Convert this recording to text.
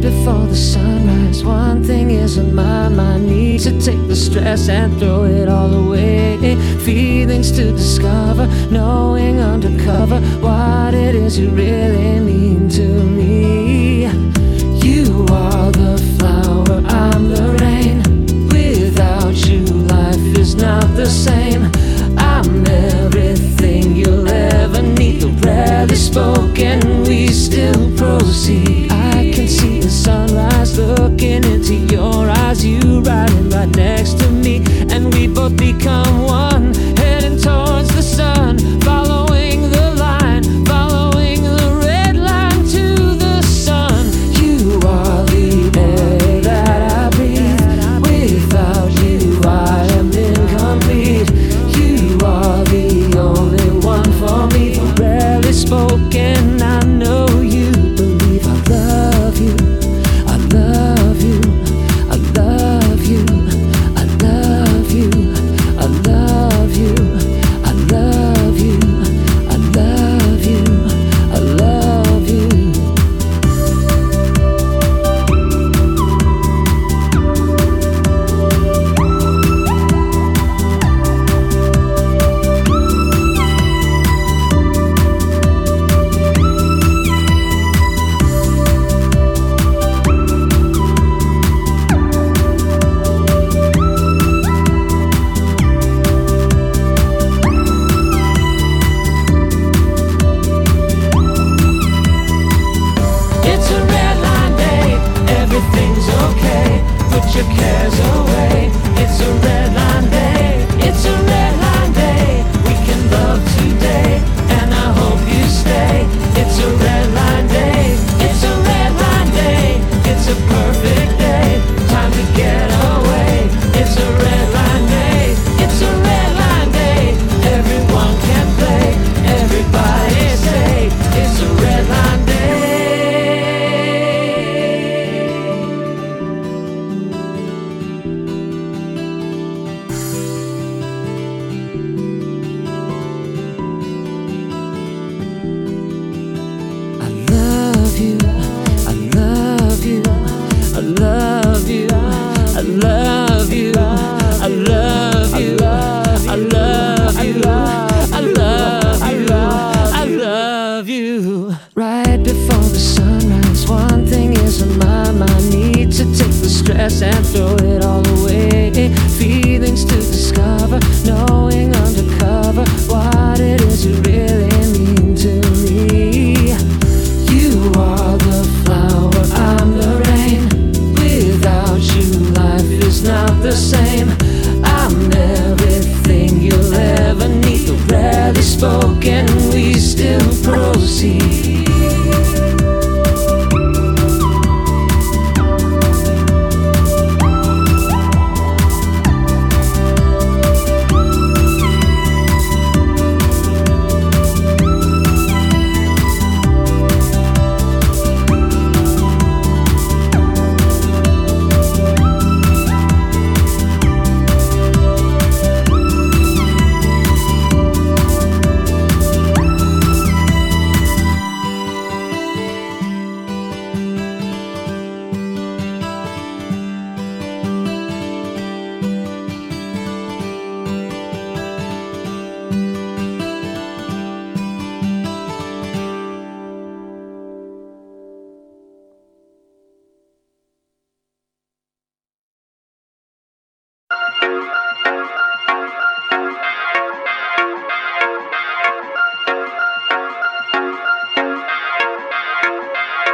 before the sunrise, one thing is on my mind. Need to take the stress and throw it all away. Feelings to discover, knowing undercover what it is you really mean to me. You are the flower, I'm the rain. Without you, life is not the same. I'm everything you'll ever need. Though rarely spoken, we still proceed. I can see the sunrise looking into your eyes. You riding right next to me, and we both become one, heading towards the sun, following the line, following the red line to the sun. You are the air that I breathe. Without you, I am incomplete. You are the only one for me. Though rarely spoken, I know you believe. I love you, I love you, I love you, I love you, I love you, I love you, I love you, I love you. It's a red line day, everything's okay. Put your cares away. It's a red line day, it's a red line day. We can love today, and I hope you stay. It's a red line day, it's a red line day. It's a perfect day, time to get away. It's a red line day, it's a red line day. Everyone can play, everybody say it's a red line day. I love you, I love you, I love you, I love you, I love you, I love you, I love you, I love you. Right before the sunrise, one thing is on my mind. Need to take the stress and throw it all away. Feelings to discover, knowing undercover what it is you really mean to me. You are the flower, I'm the rain. Without you, life is not the same. I'm everything you'll ever need. Though rarely spoken, we still proceed.